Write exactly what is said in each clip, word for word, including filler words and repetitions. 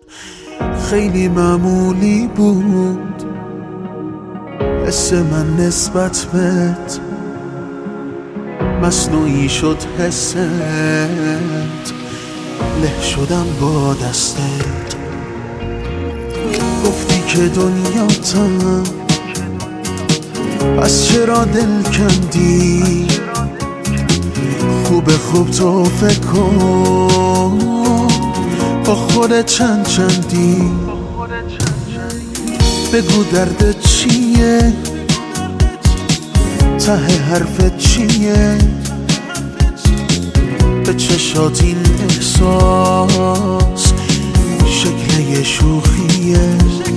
خیلی معمولی بود حس من نسبت بهت، مصنوعی شد حست، له شدم با دستت. گفتی که دنیاتم، پس چرا دل کندی؟ خوب خوب تو فکر کن با خودت چند چندی. بگو دردت چیه، ته حرفت چیه؟ به چشات این احساس شکل یه شوخیه.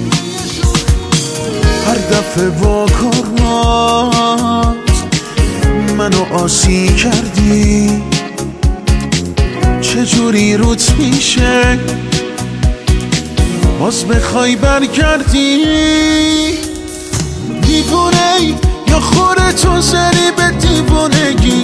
هر دفعه با کارات منو آسی کردی، چجوری روت میشه باز بخوای برگردی؟ دیوونه یا خودتو زدی به دیوونگی؟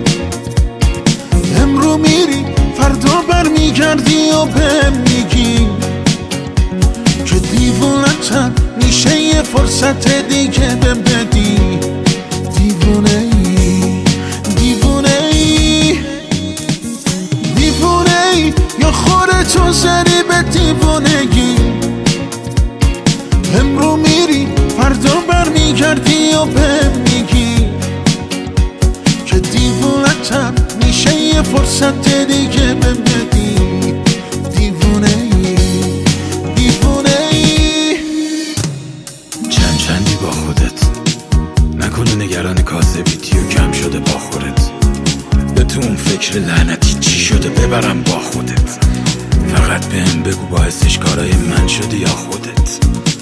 امرو میری فردا برمیگردی و بهم میگی که دیوونتم، میشه یه فرصت دیگه بهم بدی. دیوونه ای دیوونه ای دیوونه ای یا خودتو زدی به دیوونگی؟ امرو میری فردا برمیگردی و بهم میگی که دیوونتم، میشه یه فرصت دیگه بهم بدی. دیوونه ای دیوونه ای چند چندی با خودت، نکنه نگران کاسه بیتی و کم شده با خودت. به تو اون فکر لعنتی چی شده ببرم با خودت. فقط بهم بگو باعثش کارای من شدی یا خودت.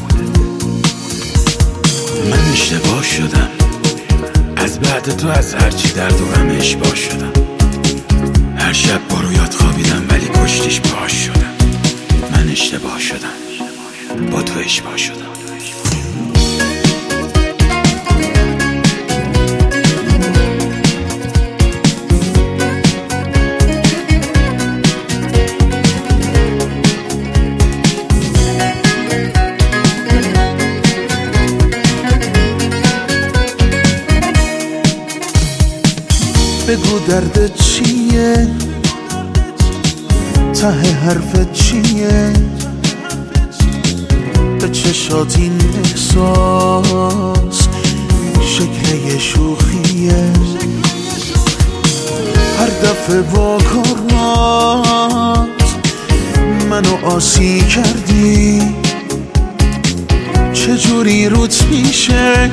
من اشتباه شدم، از بعد تو از هرچی درد و غم اشباه شدم. هر شب با رویات خوابیدم ولی پشتش پاش شدم. من اشتباه شدم، با تو اشباه شدم. بگو دردت چیه، ته حرفت چیه؟ به چشات این احساس شکل یه شوخیه. هر دفعه با کارات منو آسی کردی، چجوری روت میشه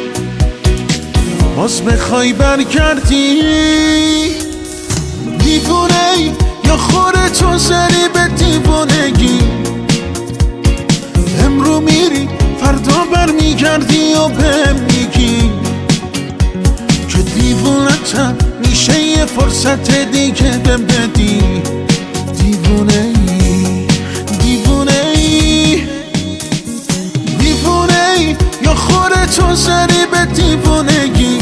باز بخوای برگردی؟ دیوونه یا خودتو زدی به دیوونگی؟ امرو میری فردا برمیگردی و بهم میگی که دیوونتم، میشه یه فرصت دیگه بهم بدی. دیوونه ای دیوونه ای دیوونه ای یا خودتو زدی به دیوونگی؟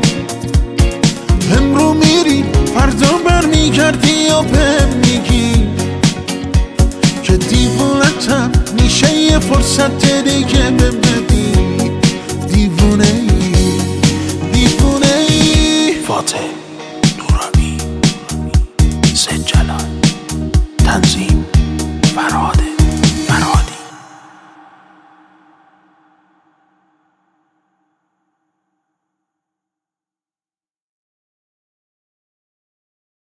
امرو میری فردا برمیگردی و بهم میگی که دیوونتم، میشه یه فرصت دیگه بهم